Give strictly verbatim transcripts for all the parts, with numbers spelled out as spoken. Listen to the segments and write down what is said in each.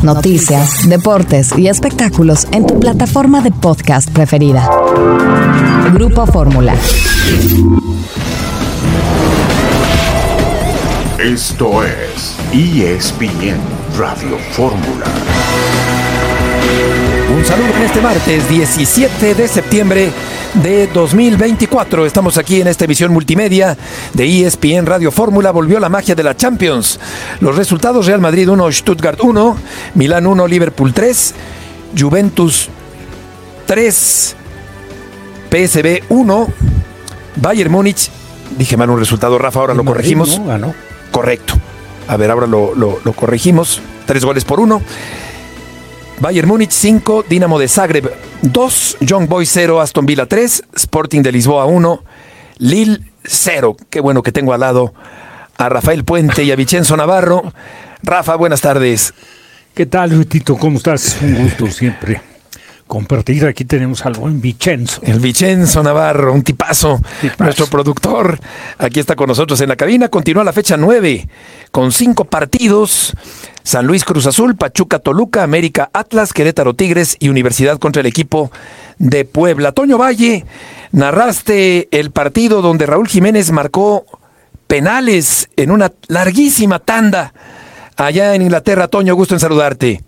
noticias, deportes y espectáculos en tu plataforma de podcast preferida. Grupo Fórmula. Esto es E S P N Radio Fórmula. Un saludo en este martes diecisiete de septiembre de dos mil veinticuatro. Estamos aquí en esta emisión multimedia de E S P N Radio Fórmula. Volvió la magia de la Champions. Los resultados: Real Madrid uno, Stuttgart uno, Milán uno, Liverpool tres, Juventus tres, P S V uno, Bayern Múnich. Dije mal un resultado, Rafa, ahora lo corregimos. No, ganó. Correcto. A ver, ahora lo, lo, lo corregimos. Tres goles por uno. Bayern Múnich cinco, Dinamo de Zagreb dos, Young Boys cero, Aston Villa tres, Sporting de Lisboa uno, Lille cero. Qué bueno que tengo al lado a Rafael Puente y a Vicenzo Navarro. Rafa, buenas tardes. ¿Qué tal, Luitito? ¿Cómo estás? Un gusto siempre compartir. Aquí tenemos al buen Vicenzo. El Vicenzo Navarro, un tipazo, tipazo, nuestro productor. Aquí está con nosotros en la cabina. Continúa la fecha nueve con cinco partidos. San Luis Cruz Azul, Pachuca Toluca, América Atlas, Querétaro Tigres y Universidad contra el equipo de Puebla. Toño Valle, narraste el partido donde Raúl Jiménez marcó penales en una larguísima tanda allá en Inglaterra. Toño, gusto en saludarte.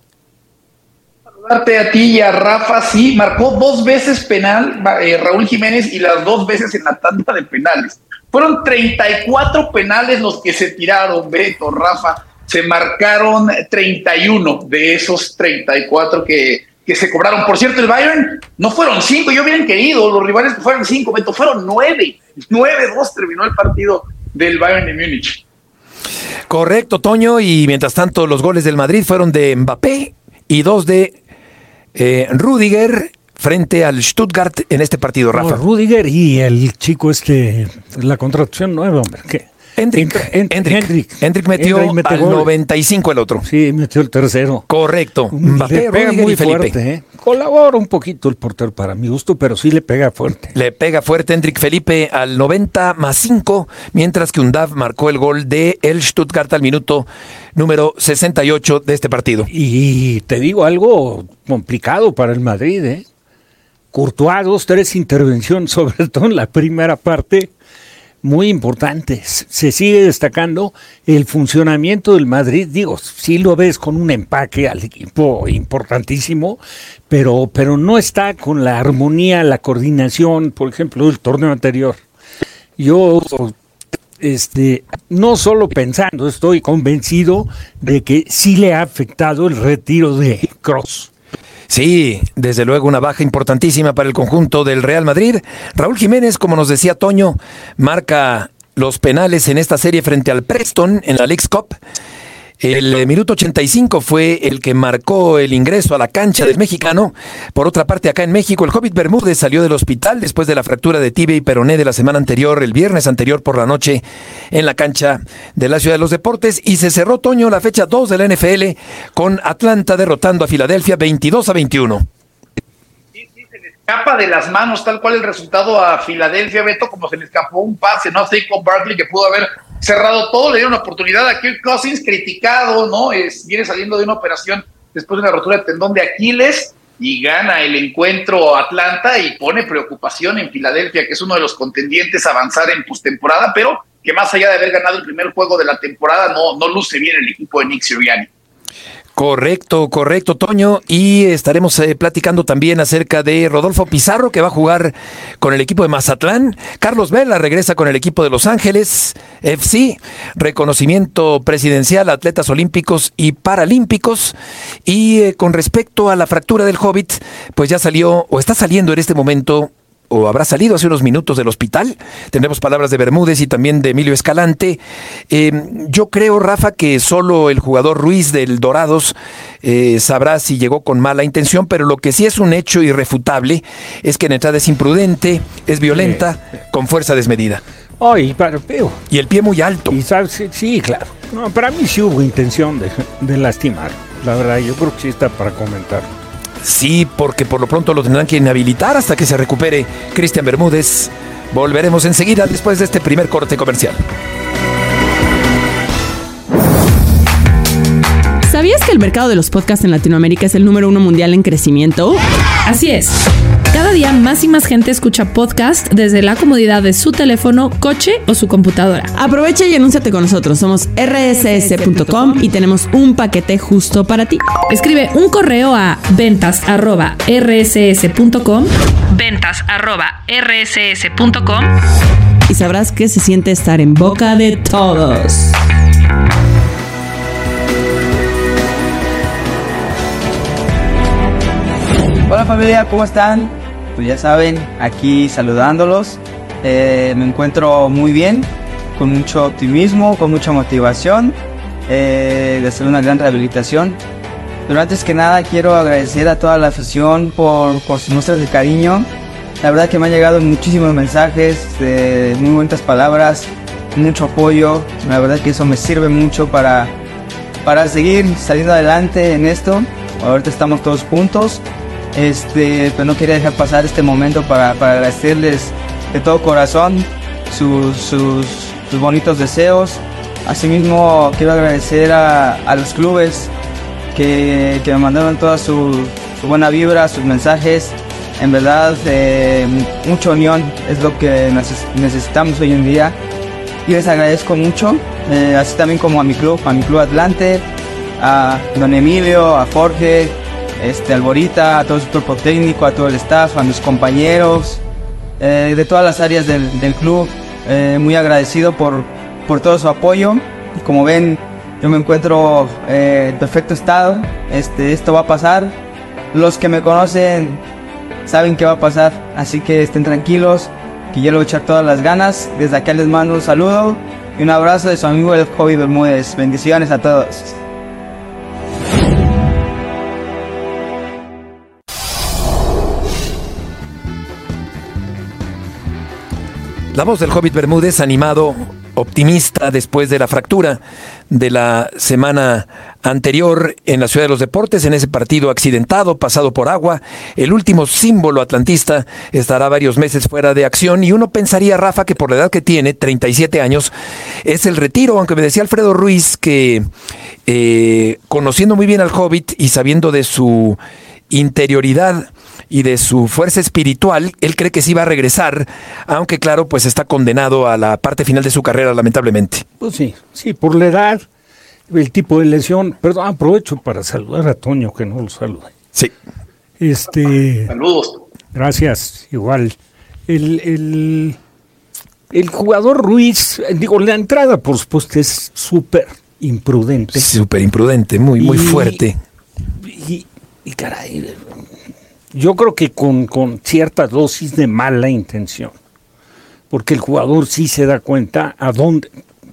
Saludarte a ti y a Rafa. Sí, marcó dos veces penal eh, Raúl Jiménez y las dos veces en la tanda de penales. Fueron treinta y cuatro penales los que se tiraron, Beto, Rafa. Se marcaron treinta y uno de esos treinta y cuatro que, que se cobraron. Por cierto, el Bayern no fueron cinco, yo hubieran querido, los rivales que fueron cinco, Beto, fueron nueve. nueve dos terminó el partido del Bayern de Múnich. Correcto, Toño, y mientras tanto los goles del Madrid fueron de Mbappé y dos de eh, Rüdiger frente al Stuttgart en este partido, Rafa. No, Rüdiger y el chico este, la contratación nueva, hombre, ¿qué? Hendrik, Hendrik, Hendrik metió al gol. noventa y cinco el otro. Sí, metió el tercero. Correcto. Mbappé, le pega muy fuerte, ¿eh? Colabora un poquito el portero para mi gusto, pero sí le pega fuerte. Le pega fuerte Hendrik Felipe al noventa más cinco, mientras que Undav marcó el gol de el Stuttgart al minuto número sesenta y ocho de este partido. Y te digo algo complicado para el Madrid, ¿eh? Courtois, dos, tres intervenciones, sobre todo en la primera parte, muy importantes. Se sigue destacando el funcionamiento del Madrid. Digo, sí lo ves con un empaque al equipo importantísimo, pero, pero no está con la armonía, la coordinación, por ejemplo, del torneo anterior. Yo, este, no solo pensando, estoy convencido de que sí le ha afectado el retiro de Kroos. Sí, desde luego una baja importantísima para el conjunto del Real Madrid. Raúl Jiménez, como nos decía Toño, marca los penales en esta serie frente al Preston en la Leagues Cup. El minuto ochenta y cinco fue el que marcó el ingreso a la cancha del mexicano. Por otra parte, acá en México, el Hobbit Bermúdez salió del hospital después de la fractura de tibia y peroné de la semana anterior, el viernes anterior por la noche, en la cancha de la Ciudad de los Deportes. Y se cerró, Toño, la fecha dos de la N F L con Atlanta derrotando a Filadelfia veintidós a veintiuno. Sí, sí, se le escapa de las manos tal cual el resultado a Filadelfia, Beto, como se le escapó un pase, ¿no? Saquon Barkley, que pudo haber cerrado todo, le dieron una oportunidad a Kirk Cousins, criticado, ¿no? Es, viene saliendo de una operación después de una rotura de tendón de Aquiles y gana el encuentro Atlanta y pone preocupación en Filadelfia, que es uno de los contendientes a avanzar en postemporada, pero que más allá de haber ganado el primer juego de la temporada, no, no luce bien el equipo de Nick Sirianni. Correcto, correcto, Toño, y estaremos eh, platicando también acerca de Rodolfo Pizarro, que va a jugar con el equipo de Mazatlán. Carlos Vela regresa con el equipo de Los Ángeles F C, reconocimiento presidencial a atletas olímpicos y paralímpicos. Y eh, con respecto a la fractura del Hobbit, pues ya salió, o está saliendo en este momento, o habrá salido hace unos minutos del hospital. Tendremos palabras de Bermúdez y también de Emilio Escalante. Eh, yo creo, Rafa, que solo el jugador Ruiz del Dorados eh, sabrá si llegó con mala intención, pero lo que sí es un hecho irrefutable es que en entrada es imprudente, es violenta, sí, con fuerza desmedida. Ay, pero, pero, y el pie muy alto. Y sabes, sí, sí, claro. No, para mí sí hubo intención de, de lastimar. La verdad, yo creo que sí está para comentar. Sí, porque por lo pronto lo tendrán que inhabilitar hasta que se recupere Cristian Bermúdez. Volveremos enseguida después de este primer corte comercial. ¿Sabías que el mercado de los podcasts en Latinoamérica es el número uno mundial en crecimiento? Así es. Cada día más y más gente escucha podcast desde la comodidad de su teléfono, coche o su computadora. Aprovecha y anúnciate con nosotros. Somos erre ese ese punto com y tenemos un paquete justo para ti. Escribe un correo a ventas arroba erre ese ese punto com, ventas arroba erre ese ese punto com, y sabrás qué se siente estar en boca de todos. Hola familia, ¿cómo están? Pues ya saben, aquí saludándolos. Eh, me encuentro muy bien, con mucho optimismo, con mucha motivación eh, de hacer una gran rehabilitación. Pero antes que nada quiero agradecer a toda la afición por, por sus muestras de cariño. La verdad que me han llegado muchísimos mensajes, eh, muy bonitas palabras, mucho apoyo. La verdad que eso me sirve mucho para, para seguir saliendo adelante en esto. Ahorita estamos todos juntos. Este, pero no quería dejar pasar este momento para, para agradecerles de todo corazón sus, sus, sus bonitos deseos. Asimismo quiero agradecer a, a los clubes que, que me mandaron toda su, su buena vibra, sus mensajes. En verdad, eh, mucha unión es lo que necesitamos hoy en día y les agradezco mucho, eh, así también como a mi club, a mi club Atlante, a don Emilio, a Jorge, Este, Alborita, a todo su cuerpo técnico, a todo el staff, a mis compañeros eh, de todas las áreas del, del club. Eh, muy agradecido por, por todo su apoyo. Y como ven, yo me encuentro eh, en perfecto estado. Este, esto va a pasar. Los que me conocen saben que va a pasar, así que estén tranquilos, que yo le voy a echar todas las ganas. Desde acá les mando un saludo y un abrazo de su amigo el Jovi Bermúdez. Bendiciones a todos. La voz del Hobbit Bermúdez, animado, optimista después de la fractura de la semana anterior en la Ciudad de los Deportes, en ese partido accidentado, pasado por agua. El último símbolo atlantista estará varios meses fuera de acción y uno pensaría, Rafa, que por la edad que tiene, treinta y siete años, es el retiro, aunque me decía Alfredo Ruiz que eh, conociendo muy bien al Hobbit y sabiendo de su interioridad y de su fuerza espiritual, él cree que sí va a regresar, aunque claro, pues está condenado a la parte final de su carrera, lamentablemente. Pues sí, sí, por la edad, el tipo de lesión. Perdón, aprovecho para saludar a Toño, que no lo salude. Sí. Este, Saludos. Gracias, igual. El, el, el jugador Ruiz, digo, la entrada, por supuesto, es súper imprudente. Súper imprudente, muy, muy y, fuerte. Y, y caray, yo creo que con, con cierta dosis de mala intención, porque el jugador sí se da cuenta a dónde,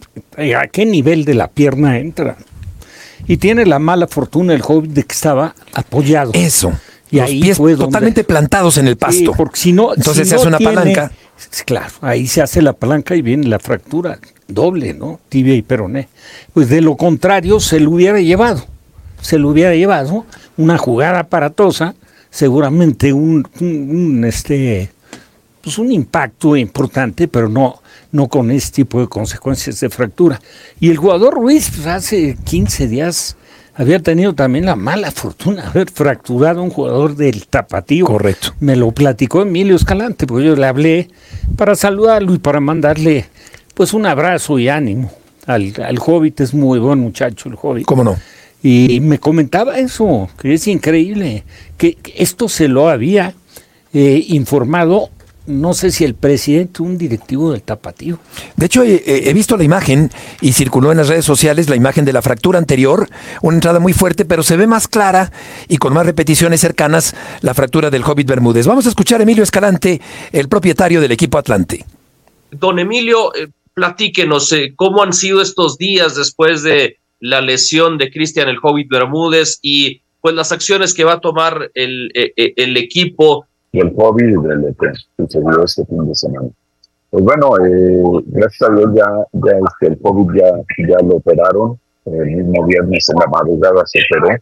a qué nivel de la pierna entra, y tiene la mala fortuna el Hobbit de que estaba apoyado. Eso, y los ahí pies fue totalmente donde, plantados en el pasto. Sí, porque si no, entonces si se no hace una tiene, palanca. Claro, ahí se hace la palanca y viene la fractura doble, ¿no? Tibia y peroné. Pues de lo contrario se lo hubiera llevado, se lo hubiera llevado una jugada aparatosa, seguramente un, un, un este pues un impacto importante, pero no, no con este tipo de consecuencias de fractura. Y el jugador Ruiz, pues hace quince días había tenido también la mala fortuna de haber fracturado a un jugador del Tapatío. Correcto. Me lo platicó Emilio Escalante, porque yo le hablé para saludarlo y para mandarle pues un abrazo y ánimo al, al Hobbit. Es muy buen muchacho el Hobbit. ¿Cómo no? Y me comentaba eso, que es increíble, que esto se lo había eh, informado, no sé si el presidente o un directivo del Tapatío. De hecho, he, he visto la imagen y circuló en las redes sociales la imagen de la fractura anterior, una entrada muy fuerte, pero se ve más clara y con más repeticiones cercanas la fractura del Hobbit Bermúdez. Vamos a escuchar a Emilio Escalante, el propietario del equipo Atlante. Don Emilio, eh, platíquenos eh, cómo han sido estos días después de la lesión de Cristian el Hobbit Bermúdez y pues las acciones que va a tomar el, el, el equipo. Y el Hobbit de lo que sucedió este fin de semana. Pues bueno, eh, gracias a Dios ya, ya este, el Hobbit ya, ya lo operaron, el mismo viernes en la madrugada se operó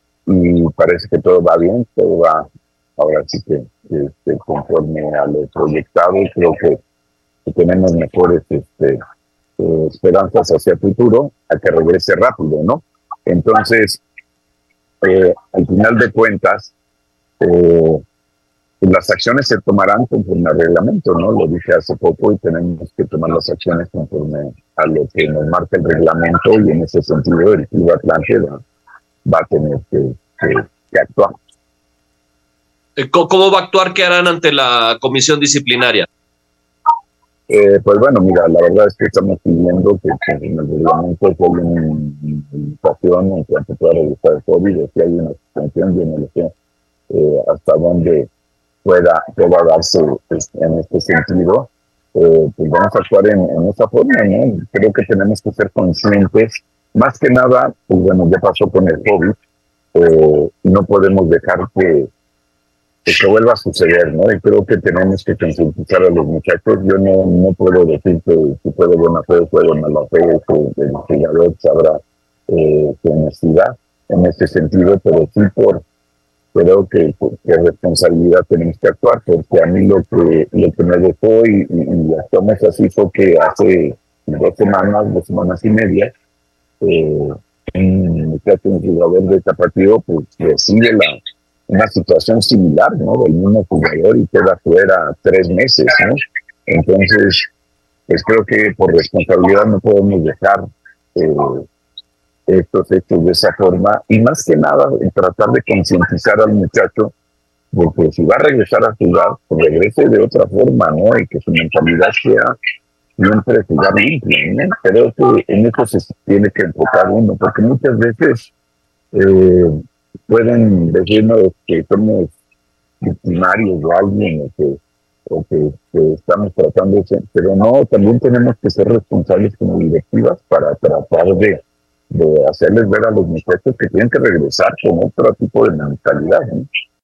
y parece que todo va bien, todo va ahora sí que este, conforme a lo proyectado. Creo que, que tenemos mejores este, eh, esperanzas hacia el futuro, a que regrese rápido, ¿no? Entonces, eh, al final de cuentas, eh, las acciones se tomarán conforme al reglamento, ¿no? Lo dije hace poco y tenemos que tomar las acciones conforme a lo que nos marca el reglamento, y en ese sentido el Club Atlante va, va a tener que, que, que actuar. ¿Cómo va a actuar? ¿Qué harán ante la comisión disciplinaria? Eh, pues bueno, mira, la verdad es que estamos pidiendo que, que en el reglamento se haya una limitación en cuanto pueda revisar el COVID, o si hay una suspensión, yo no lo sé eh, hasta dónde pueda, pueda darse pues, en este sentido. Eh, pues vamos a actuar en, en esa forma, ¿no? Creo que tenemos que ser conscientes, más que nada, pues bueno, ya pasó con el COVID, eh, no podemos dejar que que se vuelva a suceder, ¿no? Y creo que tenemos que concientizar a los muchachos. Yo no, no puedo decir que si fue de buena fe o fue de mala fe, que el jugador sabrá eh, su honestidad en este sentido, pero sí por creo que, que responsabilidad tenemos que actuar, porque a mí lo que, lo que me dejó y, y, y actuamos así fue que hace dos semanas, dos semanas y media, eh, un muchacho, un jugador de Tapatío, pues recibe la una situación similar, ¿no? Del mismo jugador y queda fuera tres meses, ¿no? Entonces, pues creo que por responsabilidad no podemos dejar eh, estos hechos de esa forma, y más que nada tratar de concientizar al muchacho, porque si va a regresar a jugar, pues regrese de otra forma, ¿no? Y que su mentalidad sea siempre jugar limpio, ¿no? Creo que en eso se tiene que enfocar uno, porque muchas veces eh, pueden decirnos que somos victimarios de alguien o que, o que, que estamos tratando de ser, pero no, también tenemos que ser responsables como directivas para tratar de, de hacerles ver a los muchachos que tienen que regresar con otro tipo de mentalidad, ¿no?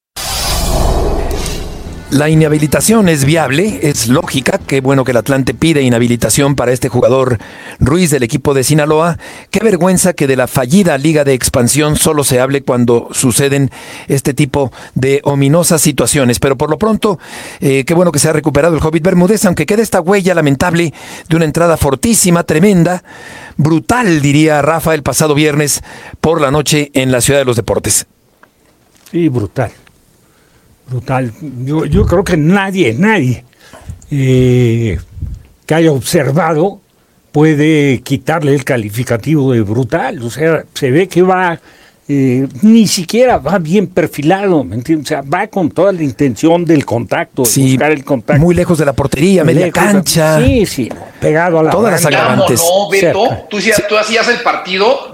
La inhabilitación es viable, es lógica. Qué bueno que el Atlante pide inhabilitación para este jugador Ruiz del equipo de Sinaloa. Qué vergüenza que de la fallida Liga de Expansión solo se hable cuando suceden este tipo de ominosas situaciones. Pero por lo pronto, eh, qué bueno que se ha recuperado el Hobbit Bermúdez, aunque quede esta huella lamentable de una entrada fortísima, tremenda, brutal, diría Rafa, el pasado viernes por la noche en la Ciudad de los Deportes. Sí, brutal. Brutal. Yo, yo creo que nadie, nadie eh, que haya observado puede quitarle el calificativo de brutal. O sea, se ve que va, eh, ni siquiera va bien perfilado, ¿me entiendes? O sea, va con toda la intención del contacto, sí, de buscar el contacto. Muy lejos de la portería, muy media lejos, cancha. Sí, sí, pegado a la todas las agravantes. No, Beto, tú, tú hacías el partido,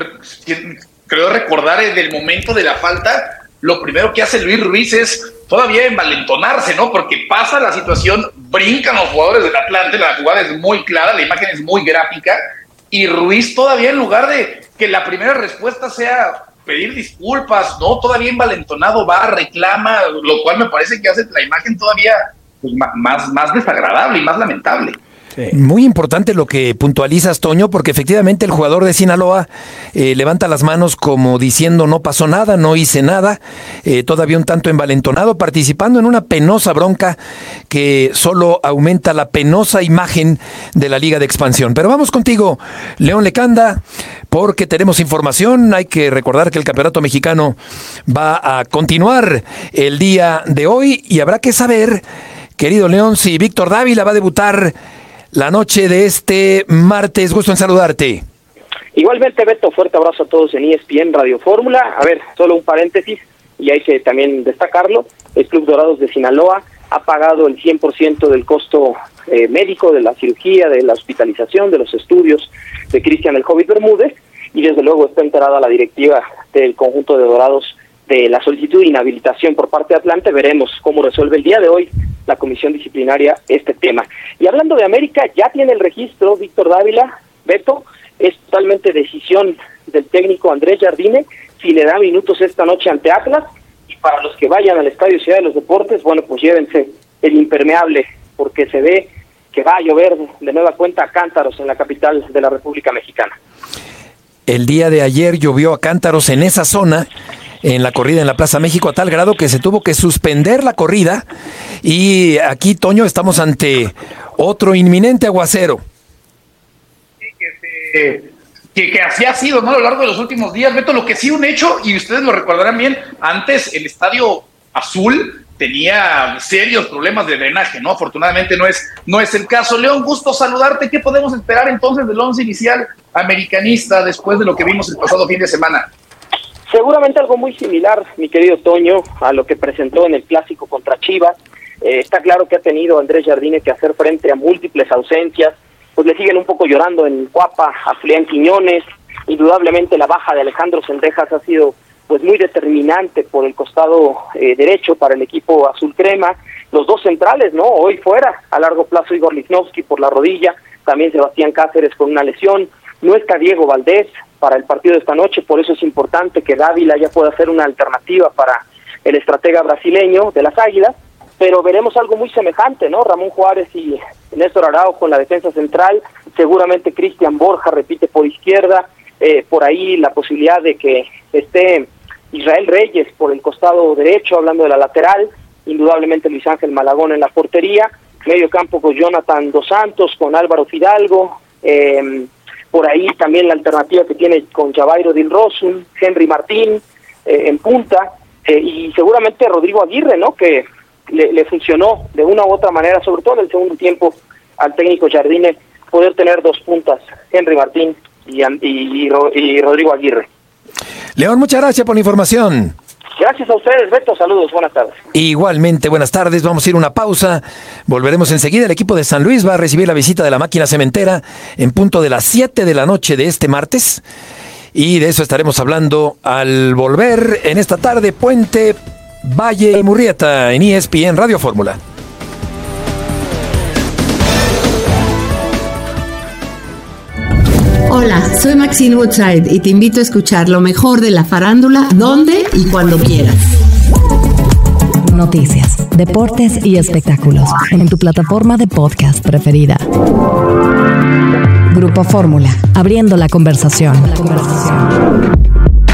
creo recordar el del momento de la falta. Lo primero que hace Luis Ruiz es todavía envalentonarse, ¿no? Porque pasa la situación, brincan los jugadores del Atlante, la jugada es muy clara, la imagen es muy gráfica, y Ruiz todavía en lugar de que la primera respuesta sea pedir disculpas, ¿no? Todavía envalentonado va, reclama, lo cual me parece que hace la imagen todavía pues, más, más desagradable y más lamentable. Sí. Muy importante lo que puntualizas, Toño, porque efectivamente el jugador de Sinaloa eh, levanta las manos como diciendo no pasó nada, no hice nada, eh, todavía un tanto envalentonado, participando en una penosa bronca que solo aumenta la penosa imagen de la Liga de Expansión. Pero vamos contigo, León Lecanda, porque tenemos información. Hay que recordar que el Campeonato Mexicano va a continuar el día de hoy y habrá que saber, querido León, si Víctor Dávila va a debutar la noche de este martes. Gusto en saludarte. Igualmente, Beto, fuerte abrazo a todos en E S P N Radio Fórmula. A ver, solo un paréntesis, y hay que también destacarlo, el Club Dorados de Sinaloa ha pagado el cien por ciento del costo eh, médico de la cirugía, de la hospitalización, de los estudios de Cristian el Hobbit Bermúdez, y desde luego está enterada la directiva del conjunto de Dorados de la solicitud de inhabilitación por parte de Atlante. Veremos cómo resuelve el día de hoy la comisión disciplinaria este tema. Y hablando de América, ya tiene el registro Víctor Dávila, Beto, es totalmente decisión del técnico Andrés Jardine si le da minutos esta noche ante Atlas. Y para los que vayan al Estadio Ciudad de los Deportes, bueno, pues llévense el impermeable, porque se ve que va a llover de nueva cuenta a cántaros en la capital de la República Mexicana. El día de ayer llovió a cántaros en esa zona, en la corrida en la Plaza México, a tal grado que se tuvo que suspender la corrida, y aquí, Toño, estamos ante otro inminente aguacero. Sí, que se que, que así ha sido, ¿no? A lo largo de los últimos días, Beto, lo que sí un hecho, y ustedes lo recordarán bien, antes el Estadio Azul tenía serios problemas de drenaje, ¿no? Afortunadamente no es, no es el caso. León, gusto saludarte. ¿Qué podemos esperar entonces del once inicial americanista después de lo que vimos el pasado fin de semana? Seguramente algo muy similar, mi querido Toño, a lo que presentó en el clásico contra Chivas. Eh, está claro que ha tenido Andrés Jardine que hacer frente a múltiples ausencias, pues le siguen un poco llorando en Cuapa a Julián Quiñones. Indudablemente la baja de Alejandro Sendejas ha sido pues muy determinante por el costado eh, derecho para el equipo azul crema. Los dos centrales, ¿no? Hoy fuera, a largo plazo Igor Lichnowsky por la rodilla, también Sebastián Cáceres con una lesión. No está Diego Valdés para el partido de esta noche, por eso es importante que Dávila ya pueda ser una alternativa para el estratega brasileño de las Águilas, pero veremos algo muy semejante, ¿no? Ramón Juárez y Néstor Araujo en la defensa central, seguramente Cristian Borja repite por izquierda, eh, por ahí la posibilidad de que esté Israel Reyes por el costado derecho, hablando de la lateral, indudablemente Luis Ángel Malagón en la portería, medio campo con Jonathan Dos Santos, con Álvaro Fidalgo, eh, por ahí también la alternativa que tiene con Javairo Dilrosun, Henry Martín eh, en punta, eh, y seguramente Rodrigo Aguirre, ¿no? Que le, le funcionó de una u otra manera, sobre todo en el segundo tiempo, al técnico Jardine, poder tener dos puntas, Henry Martín y, y, y, y Rodrigo Aguirre. León, muchas gracias por la información. Gracias a ustedes, Beto. Saludos, buenas tardes. Igualmente, buenas tardes. Vamos a ir a una pausa. Volveremos enseguida. El equipo de San Luis va a recibir la visita de la máquina cementera en punto de las siete de la noche de este martes. Y de eso estaremos hablando al volver en esta tarde. Puente, Valle y Murrieta en E S P N Radio Fórmula. Hola, soy Maxine Woodside y te invito a escuchar lo mejor de la farándula, donde y cuando quieras. Noticias, deportes y espectáculos en tu plataforma de podcast preferida. Grupo Fórmula, abriendo la conversación. La conversación.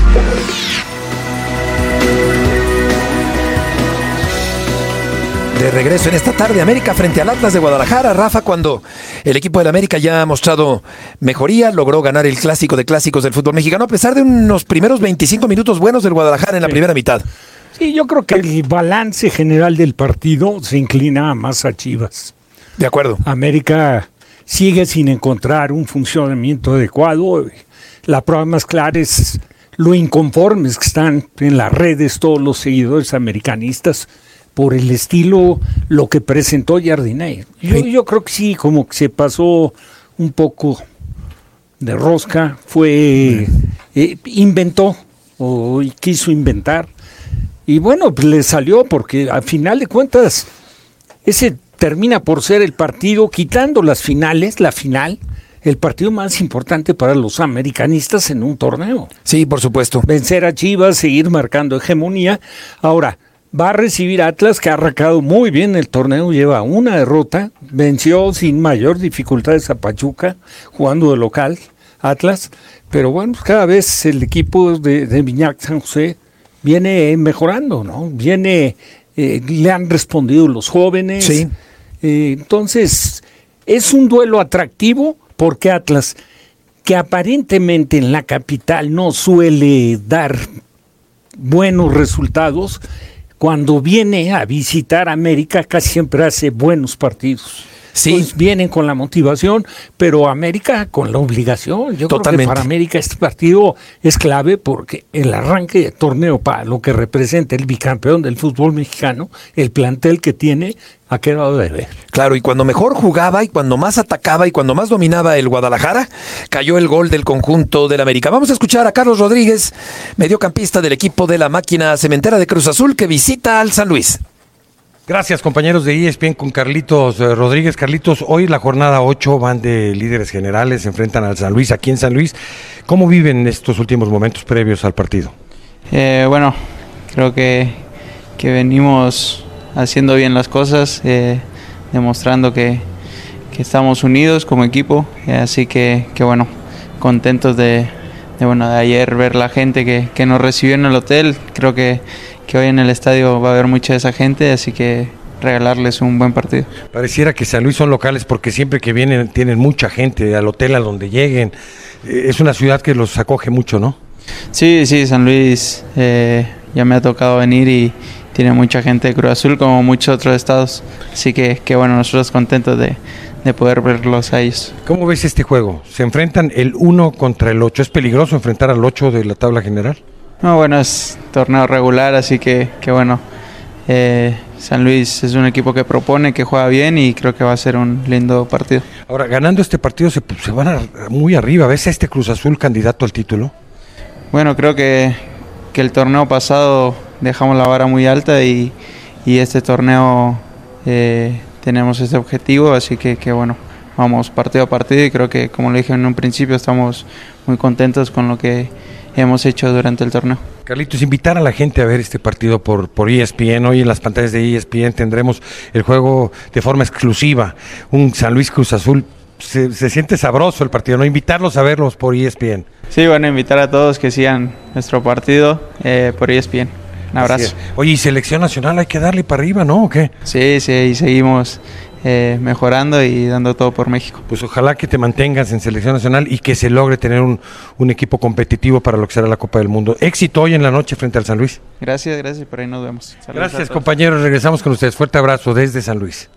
De regreso en esta tarde, América frente al Atlas de Guadalajara. Rafa, cuando el equipo del América ya ha mostrado mejoría, logró ganar el clásico de clásicos del fútbol mexicano, a pesar de unos primeros veinticinco minutos buenos del Guadalajara en la sí. primera mitad. Sí, yo creo que el balance general del partido se inclina más a Chivas. De acuerdo. América sigue sin encontrar un funcionamiento adecuado. La prueba más clara es lo inconformes que están en las redes todos los seguidores americanistas por el estilo, lo que presentó Jardine. Yo, yo creo que sí, como que se pasó un poco de rosca, fue, eh, inventó, o quiso inventar, y bueno, pues le salió, porque al final de cuentas, ese termina por ser el partido, quitando las finales, la final, el partido más importante para los americanistas en un torneo. Sí, por supuesto. Vencer a Chivas, seguir marcando hegemonía. Ahora, va a recibir Atlas, que ha arrancado muy bien el torneo, lleva una derrota, venció sin mayor dificultades a Pachuca, jugando de local, Atlas, pero bueno, cada vez el equipo de, de Viñac San José viene mejorando, ¿no? Viene, eh, le han respondido los jóvenes, sí. eh, entonces es un duelo atractivo, porque Atlas, que aparentemente en la capital no suele dar buenos resultados, cuando viene a visitar América casi siempre hace buenos partidos. Sí. Pues vienen con la motivación, pero América con la obligación. Yo Totalmente. creo que para América este partido es clave porque el arranque de torneo, para lo que representa el bicampeón del fútbol mexicano, el plantel que tiene, ha quedado de ver. Claro, y cuando mejor jugaba y cuando más atacaba y cuando más dominaba el Guadalajara, cayó el gol del conjunto del América. Vamos a escuchar a Carlos Rodríguez, mediocampista del equipo de la máquina cementera de Cruz Azul, que visita al San Luis. Gracias, compañeros de E S P N, con Carlitos eh, Rodríguez. Carlitos, hoy la jornada ocho, van de líderes generales, se enfrentan al San Luis, aquí en San Luis. ¿Cómo viven estos últimos momentos previos al partido? Eh, bueno, creo que, que venimos haciendo bien las cosas, eh, demostrando que, que estamos unidos como equipo, eh, así que, que bueno, contentos de, de, bueno, de ayer ver la gente que, que nos recibió en el hotel. Creo que que hoy en el estadio va a haber mucha de esa gente, así que regalarles un buen partido. Pareciera que San Luis son locales porque siempre que vienen tienen mucha gente al hotel a donde lleguen. Es una ciudad que los acoge mucho, ¿no? Sí, sí, San Luis eh, ya me ha tocado venir y tiene mucha gente de Cruz Azul como muchos otros estados. Así que, que bueno, nosotros contentos de, de poder verlos a ellos. ¿Cómo ves este juego? Se enfrentan el uno contra el ocho. ¿Es peligroso enfrentar al ocho de la tabla general? No, bueno, es torneo regular, así que, que bueno, eh, San Luis es un equipo que propone, que juega bien y creo que va a ser un lindo partido. Ahora, ganando este partido se, se van a, muy arriba. ¿Ves a este Cruz Azul candidato al título? Bueno, creo que, que el torneo pasado dejamos la vara muy alta y, y este torneo eh, tenemos este objetivo, así que, que bueno, vamos partido a partido y creo que, como lo dije en un principio, estamos muy contentos con lo que hemos hecho durante el torneo. Carlitos, invitar a la gente a ver este partido por, por E S P N. Hoy en las pantallas de E S P N tendremos el juego de forma exclusiva, un San Luis Cruz Azul. Se, se siente sabroso el partido, ¿no? Invitarlos a verlos por E S P N. Sí, bueno, invitar a todos que sigan nuestro partido eh, por E S P N. Un abrazo. Oye, y selección nacional hay que darle para arriba, ¿no? ¿O qué? Sí, sí, y seguimos eh, mejorando y dando todo por México. Pues ojalá que te mantengas en selección nacional y que se logre tener un, un equipo competitivo para lo que será la Copa del Mundo. Éxito hoy en la noche frente al San Luis. Gracias, gracias, por ahí nos vemos. Saludos. Gracias, compañeros, regresamos con ustedes. Fuerte abrazo desde San Luis.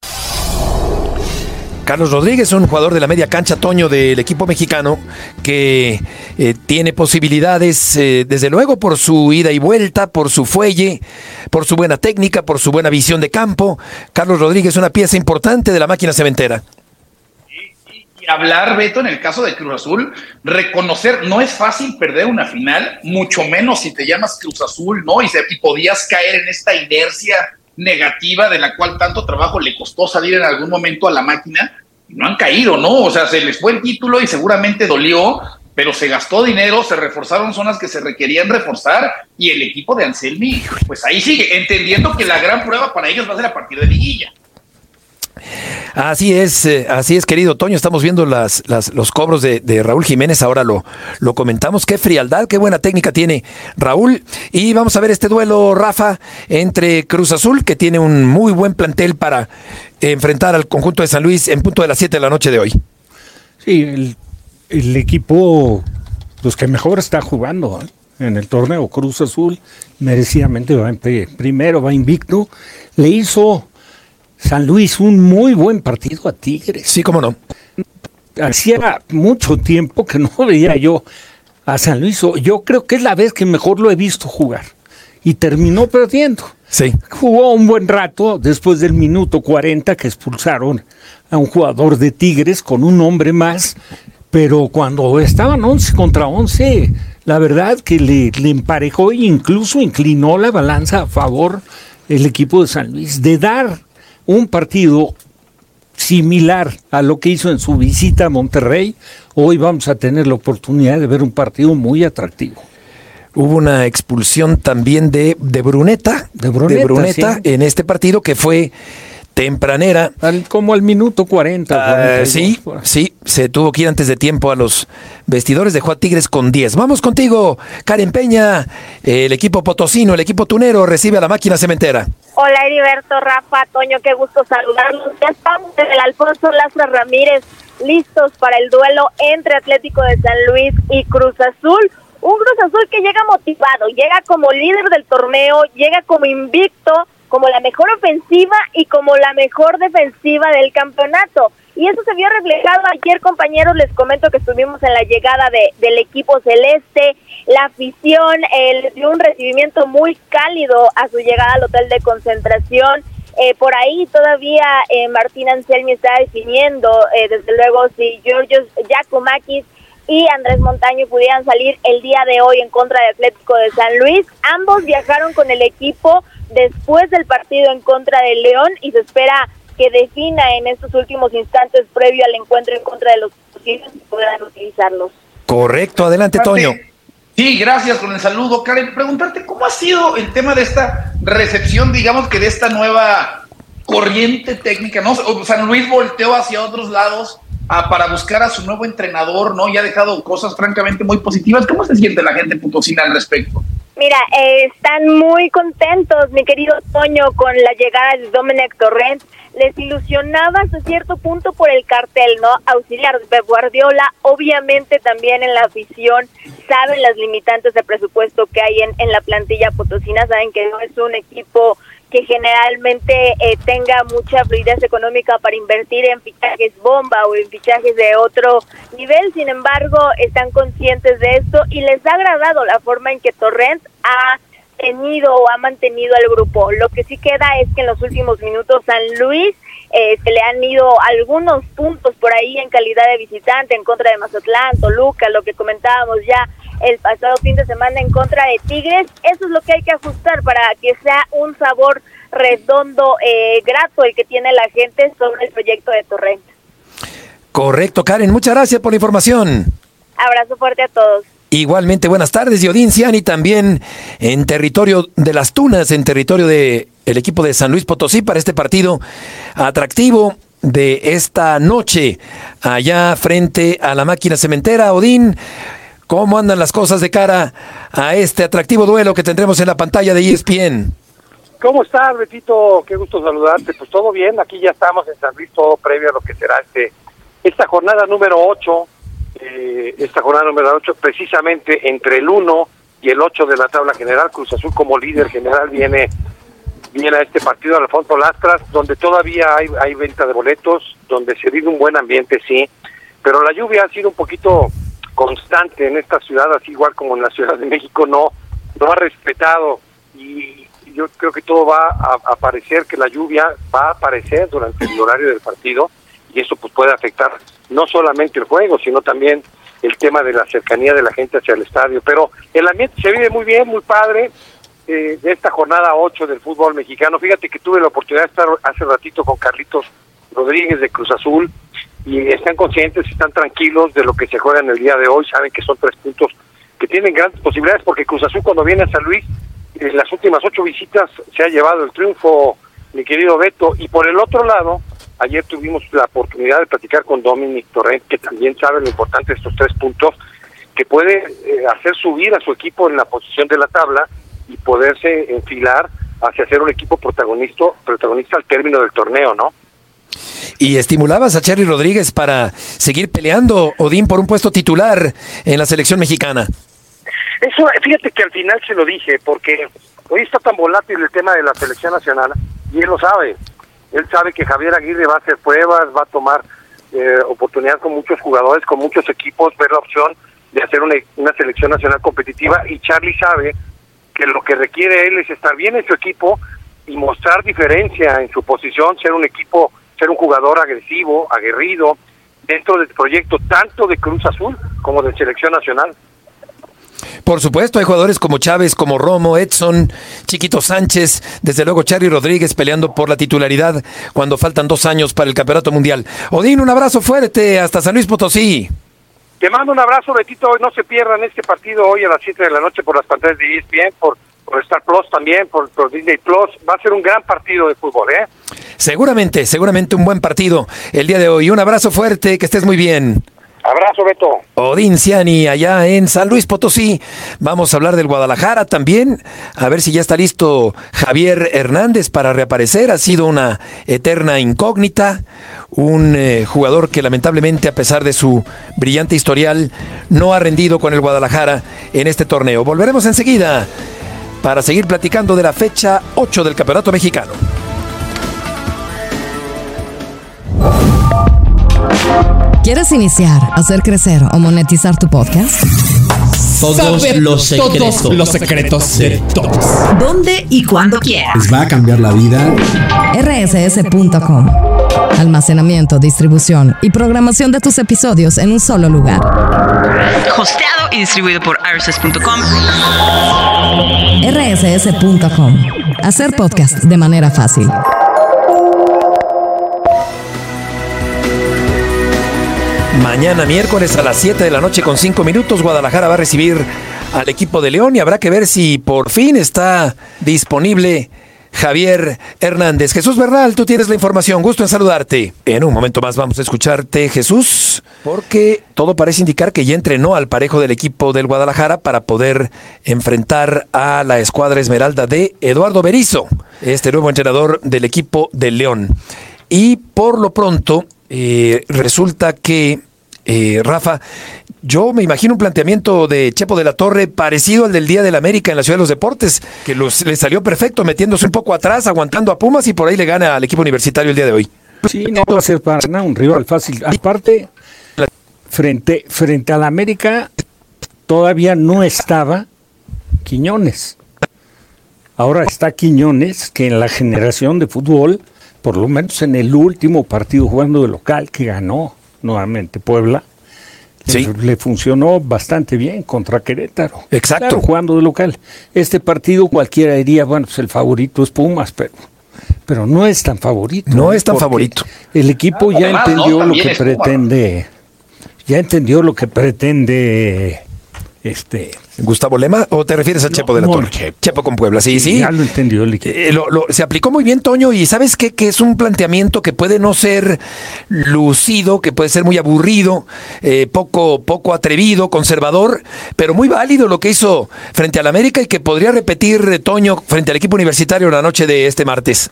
Carlos Rodríguez, un jugador de la media cancha, Toño, del equipo mexicano, que eh, tiene posibilidades, eh, desde luego, por su ida y vuelta, por su fuelle, por su buena técnica, por su buena visión de campo. Carlos Rodríguez, una pieza importante de la máquina cementera. Y, y hablar, Beto, en el caso de Cruz Azul, reconocer, no es fácil perder una final, mucho menos si te llamas Cruz Azul, ¿no? Y, se, y podías caer en esta inercia negativa de la cual tanto trabajo le costó salir en algún momento a la máquina, y no han caído, ¿no? O sea, se les fue el título y seguramente dolió, pero se gastó dinero, se reforzaron zonas que se requerían reforzar, y el equipo de Anselmi, pues ahí sigue, entendiendo que la gran prueba para ellos va a ser a partir de liguilla. Así es, eh, así es, querido Toño. Estamos viendo las, las, los cobros de, de Raúl Jiménez. Ahora lo, lo comentamos. Qué frialdad, qué buena técnica tiene Raúl. Y vamos a ver este duelo, Rafa, entre Cruz Azul, que tiene un muy buen plantel para enfrentar al conjunto de San Luis en punto de las siete de la noche de hoy. Sí, el, el equipo pues, que mejor está jugando, ¿eh? En el torneo. Cruz Azul merecidamente va en primero, va invicto. Le hizo San Luis un muy buen partido a Tigres. Sí, cómo no. Hacía mucho tiempo que no veía yo a San Luis. Yo creo que es la vez que mejor lo he visto jugar. Y terminó perdiendo. Sí. Jugó un buen rato después del minuto cuarenta que expulsaron a un jugador de Tigres con un hombre más. Pero cuando estaban once contra once, la verdad que le, le emparejó e incluso inclinó la balanza a favor del equipo de San Luis de dar un partido similar a lo que hizo en su visita a Monterrey. Hoy vamos a tener la oportunidad de ver un partido muy atractivo. Hubo una expulsión también de, de Bruneta, de Bruneta, de Bruneta sí. En este partido que fue tempranera. Al, como al minuto cuarenta. Uh, cuarenta y dos, sí, sí, se tuvo que ir antes de tiempo a los vestidores, dejó a Tigres con diez. Vamos contigo, Karen Peña, el equipo potosino, el equipo tunero recibe a la máquina cementera. Hola Heriberto, Rafa, Toño, qué gusto saludarlos. Ya estamos en el Alfonso Lázaro Ramírez, listos para el duelo entre Atlético de San Luis y Cruz Azul. Un Cruz Azul que llega motivado, llega como líder del torneo, llega como invicto, como la mejor ofensiva y como la mejor defensiva del campeonato. Y eso se vio reflejado ayer, compañeros, les comento que estuvimos en la llegada de, del equipo celeste, la afición eh, les dio un recibimiento muy cálido a su llegada al hotel de concentración. Eh, por ahí todavía eh, Martín Anselmi está definiendo, eh, desde luego, si Georgios Giacomakis y Andrés Montaño pudieran salir el día de hoy en contra de Atlético de San Luis. Ambos viajaron con el equipo después del partido en contra de León y se espera que defina en estos últimos instantes previo al encuentro en contra de los posibles y puedan utilizarlos. Correcto, adelante Toño. Sí, gracias con el saludo, Karen. Preguntarte cómo ha sido el tema de esta recepción, digamos que de esta nueva corriente técnica, ¿no? San Luis volteó hacia otros lados a, para buscar a su nuevo entrenador, ¿no? Y ha dejado cosas francamente muy positivas. ¿Cómo se siente la gente potosina al respecto? Mira, eh, están muy contentos, mi querido Toño, con la llegada de Domenech Torrent. Les ilusionaba hasta cierto punto por el cartel, ¿no? Auxiliar de Pep Guardiola, obviamente también en la afición saben las limitantes de presupuesto que hay en, en la plantilla potosina, saben que no es un equipo que generalmente eh, tenga mucha fluidez económica para invertir en fichajes bomba o en fichajes de otro nivel. Sin embargo, están conscientes de esto y les ha agradado la forma en que Torrent ha tenido o ha mantenido al grupo. Lo que sí queda es que en los últimos minutos San Luis eh, se le han ido algunos puntos por ahí en calidad de visitante en contra de Mazatlán, Toluca, lo que comentábamos ya el pasado fin de semana en contra de Tigres. Eso es lo que hay que ajustar para que sea un sabor redondo, eh, grato el que tiene la gente sobre el proyecto de Torrent. Correcto, Karen, muchas gracias por la información. Abrazo fuerte a todos. Igualmente, buenas tardes, Odín Ciani, también en territorio de las Tunas, en territorio de el equipo de San Luis Potosí para este partido atractivo de esta noche, allá frente a la máquina cementera. Odín, ¿cómo andan las cosas de cara a este atractivo duelo que tendremos en la pantalla de E S P N? ¿Cómo estás, Betito? Qué gusto saludarte. Pues todo bien, aquí ya estamos en San Luis, todo previo a lo que será este esta jornada número ocho. Eh, esta jornada número ocho, precisamente entre el uno y el ocho de la tabla general. Cruz Azul como líder general viene viene a este partido de Alfonso Lastras, donde todavía hay, hay venta de boletos, donde se vive un buen ambiente, sí, pero la lluvia ha sido un poquito constante en esta ciudad, así igual como en la Ciudad de México, no, no ha respetado, y yo creo que todo va a, a parecer que la lluvia va a aparecer durante el horario del partido, y eso pues puede afectar no solamente el juego, sino también el tema de la cercanía de la gente hacia el estadio. Pero el ambiente se vive muy bien, muy padre, eh, de esta jornada ocho del fútbol mexicano. Fíjate que tuve la oportunidad de estar hace ratito con Carlitos Rodríguez de Cruz Azul, y están conscientes, están tranquilos de lo que se juega en el día de hoy, saben que son tres puntos que tienen grandes posibilidades, porque Cruz Azul cuando viene a San Luis, en las últimas ocho visitas se ha llevado el triunfo, mi querido Beto. Y por el otro lado, ayer tuvimos la oportunidad de platicar con Domenech Torrent, que también sabe lo importante de estos tres puntos, que puede eh, hacer subir a su equipo en la posición de la tabla y poderse enfilar hacia ser un equipo protagonista, protagonista al término del torneo, ¿no? Y estimulabas a Charly Rodríguez para seguir peleando, Odín, por un puesto titular en la selección mexicana. Eso, fíjate que al final se lo dije, porque hoy está tan volátil el tema de la selección nacional, y él lo sabe. Él sabe que Javier Aguirre va a hacer pruebas, va a tomar eh, oportunidad con muchos jugadores, con muchos equipos, ver la opción de hacer una, una selección nacional competitiva, y Charly sabe que lo que requiere él es estar bien en su equipo y mostrar diferencia en su posición, ser un equipo, ser un jugador agresivo, aguerrido, dentro del proyecto tanto de Cruz Azul como de selección nacional. Por supuesto, hay jugadores como Chávez, como Romo, Edson, Chiquito Sánchez, desde luego Charly Rodríguez peleando por la titularidad cuando faltan dos años para el Campeonato Mundial. Odín, un abrazo fuerte hasta San Luis Potosí. Te mando un abrazo, Betito. No se pierdan este partido hoy a las siete de la noche por las pantallas de E S P N, por, por Star Plus también, por, por Disney Plus. Va a ser un gran partido de fútbol, ¿eh? Seguramente, seguramente un buen partido el día de hoy. Un abrazo fuerte, que estés muy bien. Abrazo, Beto. Odín Ciani, allá en San Luis Potosí. Vamos a hablar del Guadalajara también, a ver si ya está listo Javier Hernández para reaparecer. Ha sido una eterna incógnita, un eh, jugador que lamentablemente, a pesar de su brillante historial, no ha rendido con el Guadalajara en este torneo. Volveremos enseguida para seguir platicando de la fecha ocho del Campeonato Mexicano. ¿Quieres iniciar, hacer crecer o monetizar tu podcast? Todos Saber los secretos. Todos los secretos de todos. ¿Dónde y cuándo quieras? Les va a cambiar la vida. R S S punto com. Almacenamiento, distribución y programación de tus episodios en un solo lugar. Hosteado y distribuido por R S S punto com. R S S punto com. Hacer podcast de manera fácil. Mañana miércoles a las siete de la noche con cinco minutos, Guadalajara va a recibir al equipo de León y habrá que ver si por fin está disponible Javier Hernández. Jesús Bernal, tú tienes la información, gusto en saludarte. En un momento más vamos a escucharte, Jesús, porque todo parece indicar que ya entrenó al parejo del equipo del Guadalajara para poder enfrentar a la escuadra Esmeralda de Eduardo Berizzo, este nuevo entrenador del equipo del León. Y por lo pronto, eh, resulta que, eh, Rafa, yo me imagino un planteamiento de Chepo de la Torre parecido al del Día del América en la Ciudad de los Deportes, que los, le salió perfecto metiéndose un poco atrás, aguantando a Pumas y por ahí le gana al equipo universitario el día de hoy. Sí, no va a ser para nada un rival fácil. Aparte, frente, frente al América todavía no estaba Quiñones. Ahora está Quiñones, que en la generación de fútbol, por lo menos en el último partido jugando de local, que ganó nuevamente Puebla, sí, le funcionó bastante bien contra Querétaro. Exacto. Claro, jugando de local. Este partido cualquiera diría, bueno, pues el favorito es Pumas, pero, pero no es tan favorito. No es tan favorito. El equipo ya Además, entendió no, lo que pretende, ya entendió lo que pretende este Gustavo Lema, ¿o te refieres a no, Chepo de la no, Torre? Chepo. Chepo con Puebla, sí, sí. Ya lo entendió el equipo. Eh, lo, lo, se aplicó muy bien, Toño, y ¿sabes qué? Que es un planteamiento que puede no ser lucido, que puede ser muy aburrido, eh, poco, poco atrevido, conservador, pero muy válido lo que hizo frente al América y que podría repetir, Toño, frente al equipo universitario la noche de este martes.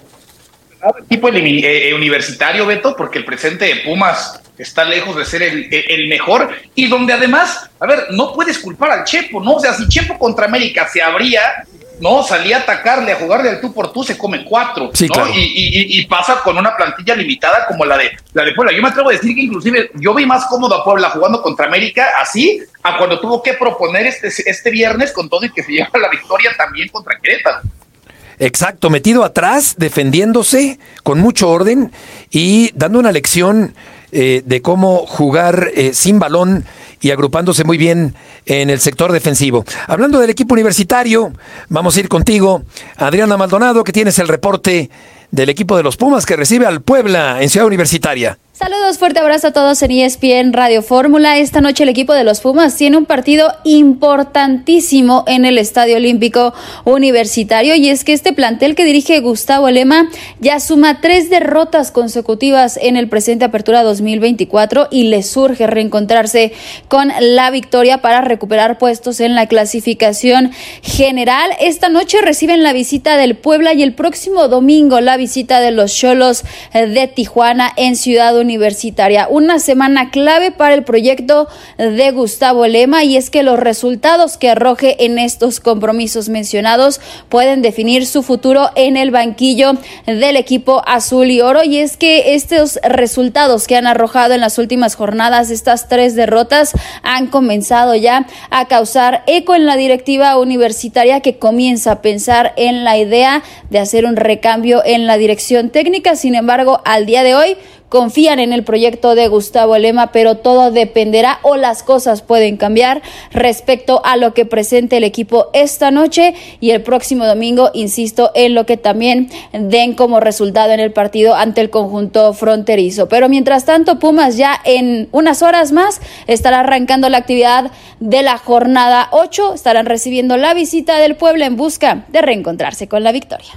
Equipo eh, universitario, Beto, porque el presente de Pumas está lejos de ser el, el mejor, y donde además, a ver, no puedes culpar al Chepo, ¿no? O sea, si Chepo contra América se abría, ¿no? Salía a atacarle, a jugarle al tú por tú, se come cuatro, sí, ¿no? Claro. Y, y, y pasa con una plantilla limitada como la de, la de Puebla. Yo me atrevo a decir que inclusive yo vi más cómodo a Puebla jugando contra América así, a cuando tuvo que proponer este, este viernes con todo y que se lleva la victoria también contra Querétaro. Exacto, metido atrás, defendiéndose con mucho orden y dando una lección eh, de cómo jugar eh, sin balón y agrupándose muy bien en el sector defensivo. Hablando del equipo universitario, vamos a ir contigo, Adriana Maldonado, que tienes el reporte del equipo de los Pumas que recibe al Puebla en Ciudad Universitaria. Saludos, fuerte abrazo a todos en E S P N Radio Fórmula. Esta noche el equipo de los Pumas tiene un partido importantísimo en el Estadio Olímpico Universitario, y es que este plantel que dirige Gustavo Lema ya suma tres derrotas consecutivas en el presente Apertura dos mil veinticuatro y le surge reencontrarse con la victoria para recuperar puestos en la clasificación general. Esta noche reciben la visita del Puebla y el próximo domingo la visita de los Xolos de Tijuana en Ciudad Universitaria. Universitaria. Una semana clave para el proyecto de Gustavo Lema, y es que los resultados que arroje en estos compromisos mencionados pueden definir su futuro en el banquillo del equipo azul y oro, y es que estos resultados que han arrojado en las últimas jornadas, estas tres derrotas, han comenzado ya a causar eco en la directiva universitaria, que comienza a pensar en la idea de hacer un recambio en la dirección técnica. Sin embargo, al día de hoy confían en el proyecto de Gustavo Lema, pero todo dependerá, o las cosas pueden cambiar respecto a lo que presente el equipo esta noche y el próximo domingo, insisto, en lo que también den como resultado en el partido ante el conjunto fronterizo. Pero mientras tanto, Pumas ya en unas horas más estará arrancando la actividad de la jornada ocho, estarán recibiendo la visita del Puebla en busca de reencontrarse con la victoria.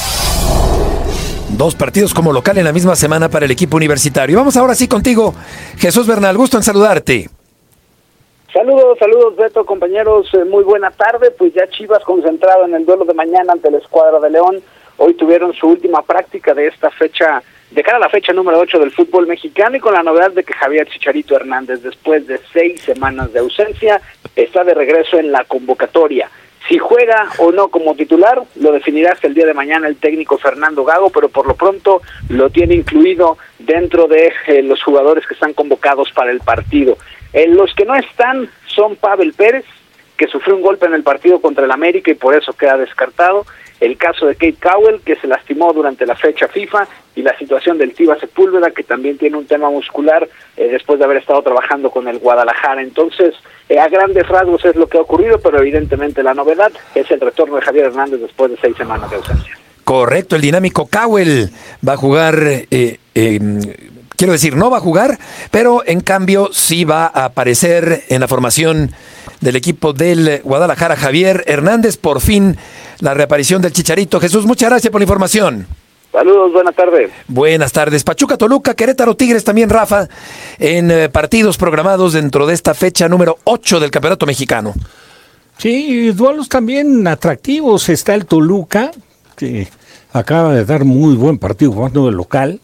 Dos partidos como local en la misma semana para el equipo universitario. Vamos ahora sí contigo, Jesús Bernal, gusto en saludarte. Saludos, saludos Beto, compañeros, eh, muy buena tarde. Pues ya Chivas concentrado en el duelo de mañana ante la escuadra de León. Hoy tuvieron su última práctica de esta fecha, de cara a la fecha número ocho del fútbol mexicano, y con la novedad de que Javier Chicharito Hernández, después de seis semanas de ausencia, está de regreso en la convocatoria. Si juega o no como titular, lo definirá hasta el día de mañana el técnico Fernando Gago, pero por lo pronto lo tiene incluido dentro de eh, los jugadores que están convocados para el partido. Eh, los que no están son Pavel Pérez, que sufrió un golpe en el partido contra el América y por eso queda descartado, el caso de Kate Cowell, que se lastimó durante la fecha FIFA, y la situación del Tiva Sepúlveda, que también tiene un tema muscular eh, después de haber estado trabajando con el Guadalajara. Entonces, eh, a grandes rasgos es lo que ha ocurrido, pero evidentemente la novedad es el retorno de Javier Hernández después de seis semanas de ausencia. Correcto, el dinámico Cowell va a jugar, eh, eh, quiero decir, no va a jugar, pero en cambio sí va a aparecer en la formación del equipo del Guadalajara. Javier Hernández por fin la reaparición del Chicharito. Jesús, muchas gracias por la información. Saludos, buenas tardes. Buenas tardes. Pachuca, Toluca, Querétaro, Tigres también, Rafa, en eh, partidos programados dentro de esta fecha número ocho del Campeonato Mexicano. Sí, duelos también atractivos. Está el Toluca, que acaba de dar muy buen partido jugando de local.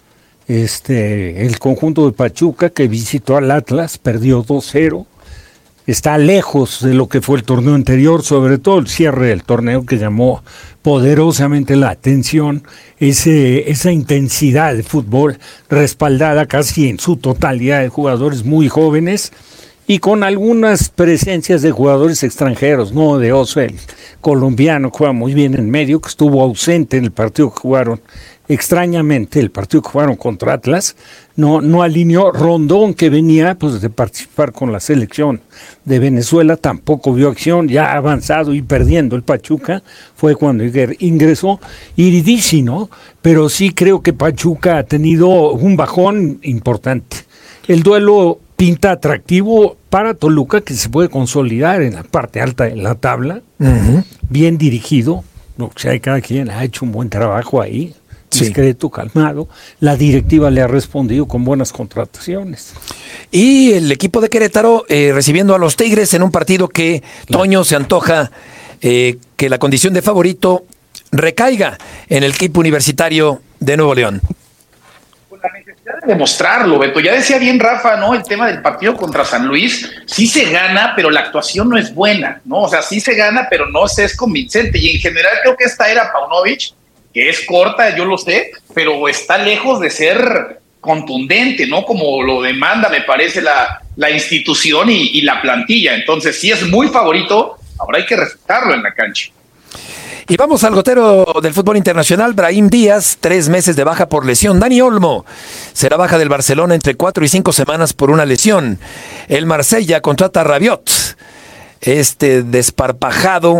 Este, el conjunto de Pachuca, que visitó al Atlas, perdió dos cero. Está lejos de lo que fue el torneo anterior, sobre todo el cierre del torneo que llamó poderosamente la atención, ese, esa intensidad de fútbol respaldada casi en su totalidad de jugadores muy jóvenes y con algunas presencias de jugadores extranjeros, ¿no? De Oso, el colombiano, que juega muy bien en medio, que estuvo ausente en el partido que jugaron. Extrañamente, el partido que jugaron contra Atlas no, no alineó. Rondón, que venía pues de participar con la selección de Venezuela, tampoco vio acción, ya avanzado y perdiendo el Pachuca, fue cuando ingresó Iridisi, ¿no? Pero sí creo que Pachuca ha tenido un bajón importante. El duelo pinta atractivo para Toluca, que se puede consolidar en la parte alta de la tabla, uh-huh. Bien dirigido, o sea, cada quien ha hecho un buen trabajo ahí. Discreto, sí. Calmado. La directiva le ha respondido con buenas contrataciones. Y el equipo de Querétaro eh, recibiendo a los Tigres en un partido que, claro. Toño, se antoja eh, que la condición de favorito recaiga en el equipo universitario de Nuevo León. Con la necesidad de demostrarlo, Beto. Ya decía bien Rafa, ¿no? El tema del partido contra San Luis, sí se gana, pero la actuación no es buena, ¿no? O sea, sí se gana, pero no se es convincente. Y en general creo que esta era Paunovic, que es corta, yo lo sé, pero está lejos de ser contundente, ¿no? Como lo demanda, me parece, la, la institución y, y la plantilla. Entonces, sí es muy favorito, ahora hay que respetarlo en la cancha. Y vamos al gotero del fútbol internacional, Brahim Díaz, tres meses de baja por lesión. Dani Olmo será baja del Barcelona entre cuatro y cinco semanas por una lesión. El Marsella contrata a Rabiot, este desparpajado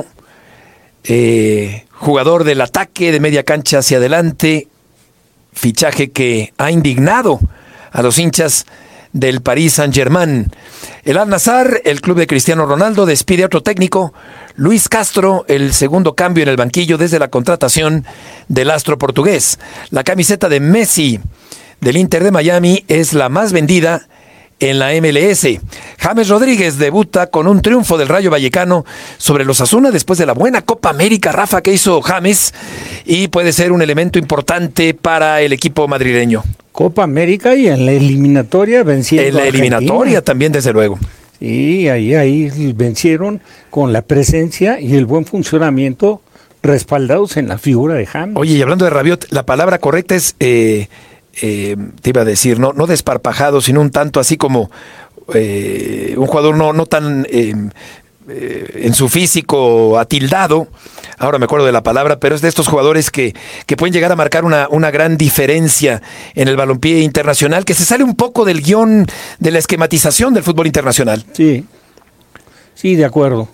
eh, jugador del ataque de media cancha hacia adelante, fichaje que ha indignado a los hinchas del Paris Saint-Germain. El Al-Nassr, el club de Cristiano Ronaldo, despide a otro técnico, Luis Castro, el segundo cambio en el banquillo desde la contratación del astro portugués. La camiseta de Messi del Inter de Miami es la más vendida en la M L S. James Rodríguez debuta con un triunfo del Rayo Vallecano sobre los Osasuna después de la buena Copa América, Rafa, que hizo James, y puede ser un elemento importante para el equipo madrileño. Copa América y en la eliminatoria vencieron. En la eliminatoria también, desde luego. Sí, ahí, ahí vencieron con la presencia y el buen funcionamiento respaldados en la figura de James. Oye, y hablando de Rabiot, la palabra correcta es... Eh, Eh, te iba a decir, no, no desparpajado, sino un tanto así como eh, un jugador no, no tan eh, eh, en su físico atildado, ahora me acuerdo de la palabra, pero es de estos jugadores que, que pueden llegar a marcar una, una gran diferencia en el balompié internacional, que se sale un poco del guión de la esquematización del fútbol internacional. Sí, sí, de acuerdo.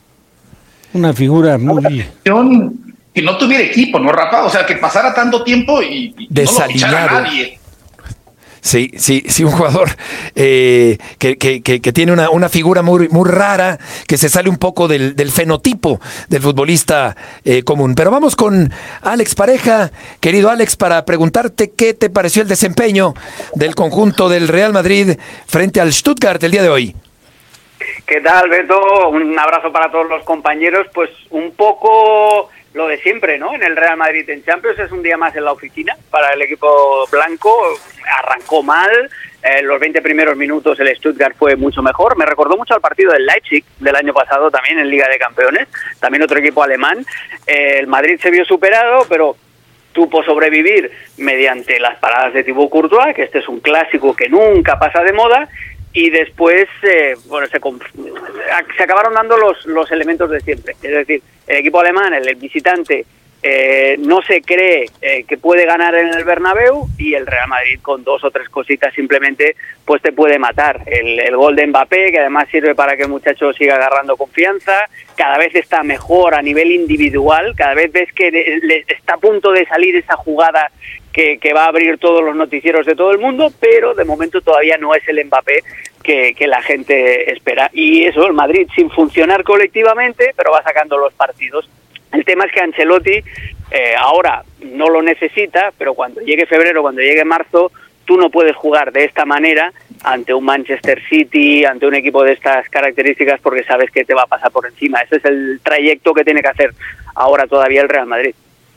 Una figura muy... Que no tuviera equipo, ¿no, Rafa? O sea, que pasara tanto tiempo y, y no lo fichara a nadie. Sí, sí, sí, un jugador eh, que, que, que, que tiene una, una figura muy, muy rara, que se sale un poco del, del fenotipo del futbolista eh, común. Pero vamos con Alex Pareja, querido Alex, para preguntarte qué te pareció el desempeño del conjunto del Real Madrid frente al Stuttgart el día de hoy. ¿Qué tal, Beto? Un abrazo para todos los compañeros. Pues un poco... lo de siempre, ¿no? En el Real Madrid en Champions es un día más en la oficina para el equipo blanco. Arrancó mal, eh, los veinte primeros minutos el Stuttgart fue mucho mejor. Me recordó mucho al partido del Leipzig del año pasado también en Liga de Campeones, también otro equipo alemán. Eh, el Madrid se vio superado, pero supo sobrevivir mediante las paradas de Thibaut Courtois, que este es un clásico que nunca pasa de moda. Y después, eh, bueno, se, se acabaron dando los, los elementos de siempre. Es decir, el equipo alemán, el, el visitante, eh, no se cree eh, que puede ganar en el Bernabéu, y el Real Madrid con dos o tres cositas simplemente pues te puede matar. El, el gol de Mbappé, que además sirve para que el muchacho siga agarrando confianza, cada vez está mejor a nivel individual, cada vez ves que le, le está a punto de salir esa jugada Que, que va a abrir todos los noticieros de todo el mundo, pero de momento todavía no es el Mbappé que, que la gente espera. Y eso, el Madrid sin funcionar colectivamente, pero va sacando los partidos. El tema es que Ancelotti eh, ahora no lo necesita, pero cuando llegue febrero, cuando llegue marzo, tú no puedes jugar de esta manera ante un Manchester City, ante un equipo de estas características, porque sabes que te va a pasar por encima. Ese es el trayecto que tiene que hacer ahora todavía el Real Madrid.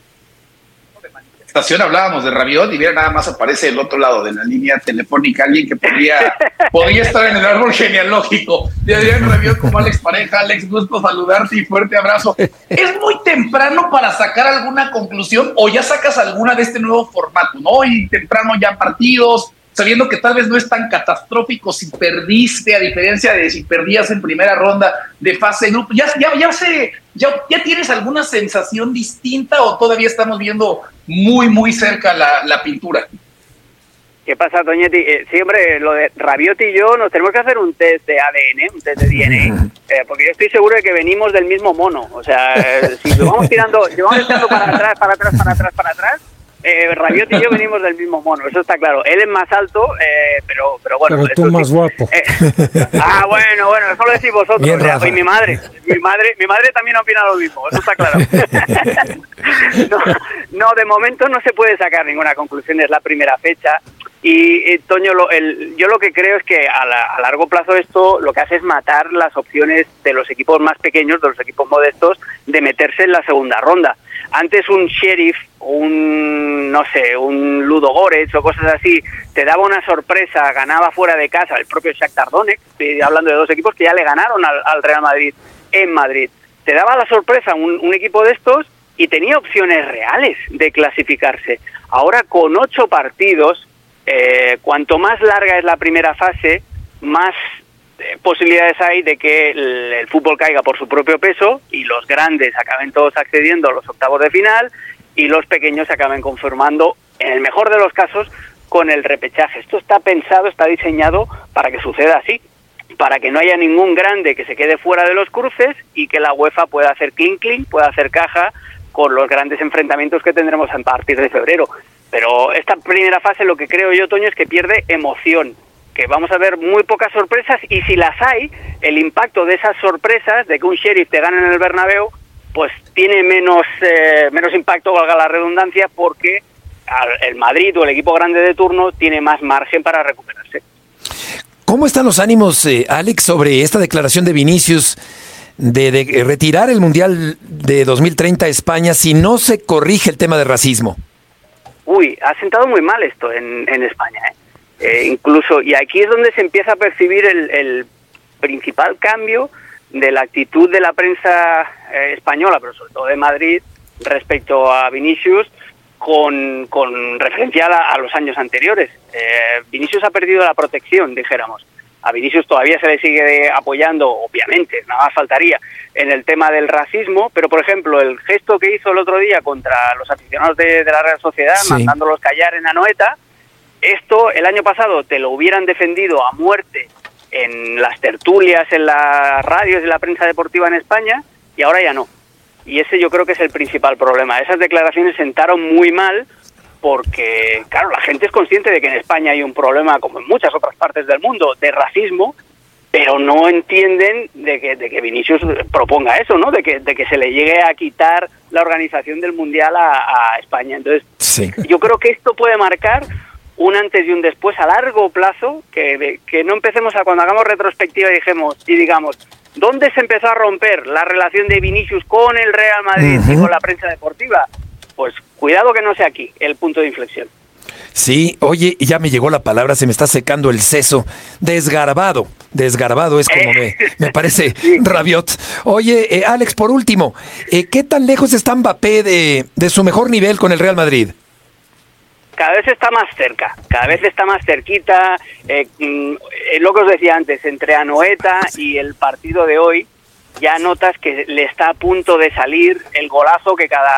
Estación hablábamos de Rabiot y mira, nada más aparece del otro lado de la línea telefónica alguien que podría, podría estar en el árbol genealógico de Adrián Rabiot como Alex Pareja. Alex, gusto saludarte y fuerte abrazo. ¿Es muy temprano para sacar alguna conclusión o ya sacas alguna de este nuevo formato, no? Y temprano ya partidos, sabiendo que tal vez no es tan catastrófico si perdiste, a diferencia de si perdías en primera ronda de fase de grupo. ¿Ya, ya, ya, se, ya, ¿Ya tienes alguna sensación distinta o todavía estamos viendo muy, muy cerca la, la pintura? ¿Qué pasa, Toñetti? Eh, siempre lo de Rabiot y yo nos tenemos que hacer un test de A D N, un test de D N A, eh, porque yo estoy seguro de que venimos del mismo mono. O sea, eh, si lo vamos tirando, lo vamos tirando para atrás, para atrás, para atrás, para atrás, Eh, Rabiot y yo venimos del mismo mono, eso está claro. Él es más alto, eh, pero, pero bueno. Pero tú más sí. guapo. Eh, ah, bueno, bueno, eso lo decís vosotros. Bien, o sea, y mi madre, mi madre, mi madre también opina lo mismo, eso está claro. no, no, de momento no se puede sacar ninguna conclusión, es la primera fecha. Y, y Toño, lo, el, yo lo que creo es que a, la, a largo plazo esto lo que hace es matar las opciones de los equipos más pequeños, de los equipos modestos, de meterse en la segunda ronda. Antes un Sheriff, un, no sé, un Ludogorets o cosas así, te daba una sorpresa, ganaba fuera de casa, el propio Shakhtar Donetsk, hablando de dos equipos que ya le ganaron al, al Real Madrid en Madrid. Te daba la sorpresa un, un equipo de estos y tenía opciones reales de clasificarse. Ahora con ocho partidos, eh, cuanto más larga es la primera fase, más eh, posibilidades hay de que el, el fútbol caiga por su propio peso y los grandes acaben todos accediendo a los octavos de final y los pequeños se acaben conformando, en el mejor de los casos, con el repechaje. Esto está pensado, está diseñado para que suceda así, para que no haya ningún grande que se quede fuera de los cruces y que la UEFA pueda hacer clink clink, pueda hacer caja con los grandes enfrentamientos que tendremos a partir de febrero. Pero esta primera fase, lo que creo yo, Toño, es que pierde emoción, que vamos a ver muy pocas sorpresas, y si las hay, el impacto de esas sorpresas, de que un Sheriff te gane en el Bernabéu, pues tiene menos eh, menos impacto, valga la redundancia, porque el Madrid o el equipo grande de turno tiene más margen para recuperarse. ¿Cómo están los ánimos, eh, Alex, sobre esta declaración de Vinicius de, de retirar el Mundial de dos mil treinta a España si no se corrige el tema de racismo? Uy, ha sentado muy mal esto en, en España, ¿eh? Eh, incluso, y aquí es donde se empieza a percibir el, el principal cambio de la actitud de la prensa eh, española, pero sobre todo de Madrid, respecto a Vinicius, con, con referencia a, a los años anteriores. Eh, Vinicius ha perdido la protección, dijéramos. A Vinicius todavía se le sigue apoyando, obviamente, nada más faltaría, en el tema del racismo, pero por ejemplo, el gesto que hizo el otro día contra los aficionados de, de la Real Sociedad, sí, mandándolos callar en Anoeta, esto el año pasado te lo hubieran defendido a muerte en las tertulias, en las radios, en la prensa deportiva en España, y ahora ya no. Y ese yo creo que es el principal problema. Esas declaraciones sentaron muy mal, porque, claro, la gente es consciente de que en España hay un problema, como en muchas otras partes del mundo, de racismo, pero no entienden de que, de que Vinicius proponga eso, ¿no? De que, de que se le llegue a quitar la organización del Mundial a, a España. Entonces, sí, yo creo que esto puede marcar un antes y un después a largo plazo, que, de, que no empecemos a, cuando hagamos retrospectiva y, dijemos, y digamos, ¿dónde se empezó a romper la relación de Vinicius con el Real Madrid uh-huh. y con la prensa deportiva? Pues cuidado que no sea aquí el punto de inflexión. Sí, oye, ya me llegó la palabra, se me está secando el seso. Desgarbado, desgarbado es como eh. me, me parece sí. Rabiot. Oye, eh, Alex, por último, eh, ¿qué tan lejos está Mbappé de, de su mejor nivel con el Real Madrid? Cada vez está más cerca, cada vez está más cerquita. Eh, eh, lo que os decía antes, entre Anoeta y el partido de hoy, ya notas que le está a punto de salir el golazo que cada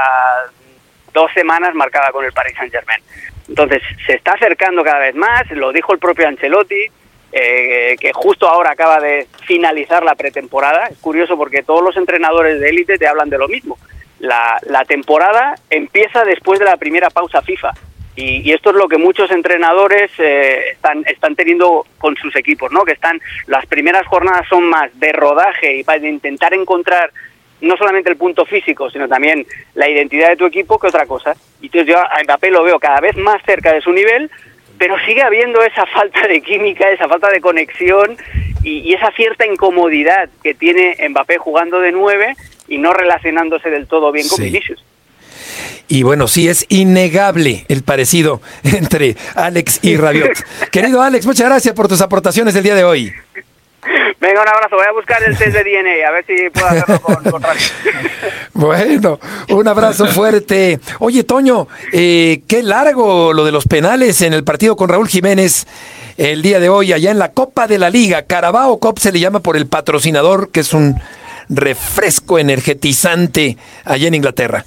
dos semanas marcaba con el Paris Saint-Germain. Entonces, se está acercando cada vez más, lo dijo el propio Ancelotti, eh, que justo ahora acaba de finalizar la pretemporada. Es curioso porque todos los entrenadores de élite te hablan de lo mismo. La, la temporada empieza después de la primera pausa FIFA. Y, y esto es lo que muchos entrenadores eh, están están teniendo con sus equipos, ¿no? Que están, las primeras jornadas son más de rodaje y para intentar encontrar no solamente el punto físico, sino también la identidad de tu equipo que otra cosa. Y entonces yo a Mbappé lo veo cada vez más cerca de su nivel, pero sigue habiendo esa falta de química, esa falta de conexión y, y esa cierta incomodidad que tiene Mbappé jugando de nueve y no relacionándose del todo bien con Sí. Vinicius. Y bueno, sí, es innegable el parecido entre Alex y Rabiot. Querido Alex, muchas gracias por tus aportaciones del día de hoy. Venga, un abrazo. Voy a buscar el test de D N A, a ver si puedo hacerlo con, con Rabiot. Bueno, un abrazo fuerte. Oye, Toño, eh, qué largo lo de los penales en el partido con Raúl Jiménez el día de hoy, allá en la Copa de la Liga. Carabao Cup se le llama por el patrocinador, que es un refresco energetizante allá en Inglaterra.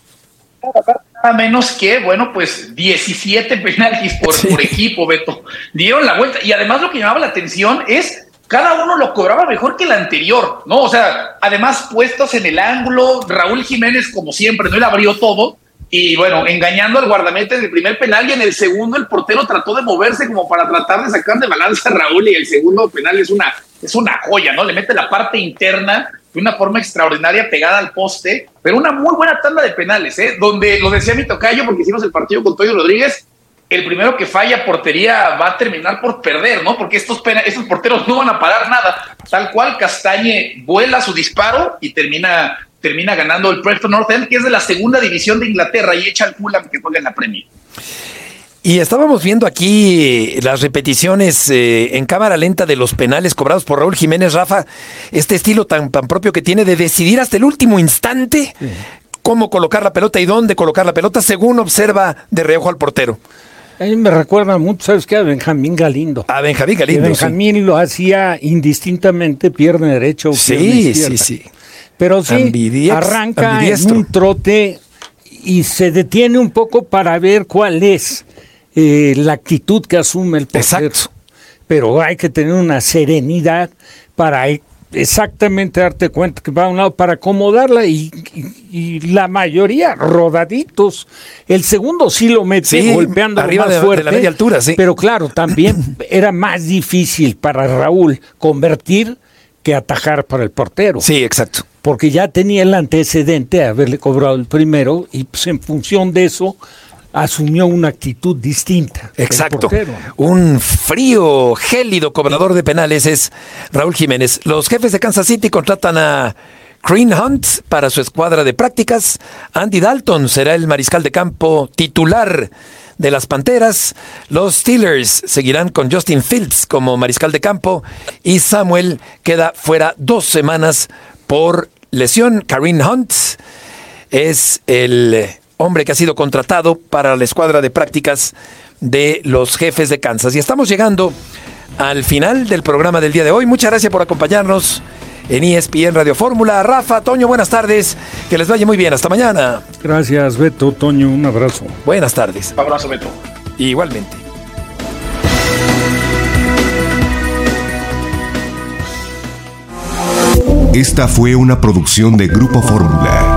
Nada menos que, bueno, pues diecisiete penaltis por, Sí. por equipo, Beto. Dieron la vuelta. Y además lo que llamaba la atención es cada uno lo cobraba mejor que el anterior, ¿no? O sea, además puestos en el ángulo, Raúl Jiménez, como siempre, ¿no? Él abrió todo. Y bueno, engañando al guardameta en el primer penal, y en el segundo el portero trató de moverse como para tratar de sacar de balance a Raúl, y el segundo penal es una, es una joya, ¿no? Le mete la parte interna de una forma extraordinaria pegada al poste, pero una muy buena tanda de penales, ¿eh? Donde, lo decía mi tocayo, porque hicimos el partido con Toyo Rodríguez, el primero que falla portería va a terminar por perder, ¿no? Porque estos, pena, estos porteros no van a parar nada. Tal cual, Castañe vuela su disparo y termina, termina ganando el Preston North End, que es de la segunda división de Inglaterra, y echa al Fulham que juega en la Premier. Y estábamos viendo aquí las repeticiones eh, en cámara lenta de los penales cobrados por Raúl Jiménez, Rafa, este estilo tan, tan propio que tiene de decidir hasta el último instante sí. cómo colocar la pelota y dónde colocar la pelota según observa de reojo al portero. A mí me recuerda mucho, ¿sabes qué? A Benjamín Galindo. A Benjamín Galindo, que Benjamín sí. lo hacía indistintamente pierna derecha o pierna sí, izquierda. Sí, sí, sí. Pero sí, Ambidiex, arranca ambidiestro. En un trote y se detiene un poco para ver cuál es eh, la actitud que asume el portero. Exacto. Pero hay que tener una serenidad para exactamente darte cuenta que va a un lado para acomodarla y, y, y la mayoría rodaditos. El segundo sí lo mete sí, golpeando arriba más de, fuerte, de la media altura, sí. Pero claro, también era más difícil para Raúl convertir que atajar para el portero. Sí, exacto. Porque ya tenía el antecedente de haberle cobrado el primero y pues en función de eso asumió una actitud distinta. Exacto. Un frío, gélido cobrador de penales es Raúl Jiménez. Los jefes de Kansas City contratan a Kareem Hunt para su escuadra de prácticas. Andy Dalton será el mariscal de campo titular de las Panteras. Los Steelers seguirán con Justin Fields como mariscal de campo y Samuel queda fuera dos semanas por lesión. Kareem Hunt es el hombre que ha sido contratado para la escuadra de prácticas de los jefes de Kansas. Y estamos llegando al final del programa del día de hoy. Muchas gracias por acompañarnos en E S P N Radio Fórmula. Rafa, Toño, buenas tardes. Que les vaya muy bien. Hasta mañana. Gracias, Beto, Toño. Un abrazo. Buenas tardes. Un abrazo, Beto. Igualmente. Esta fue una producción de Grupo Fórmula.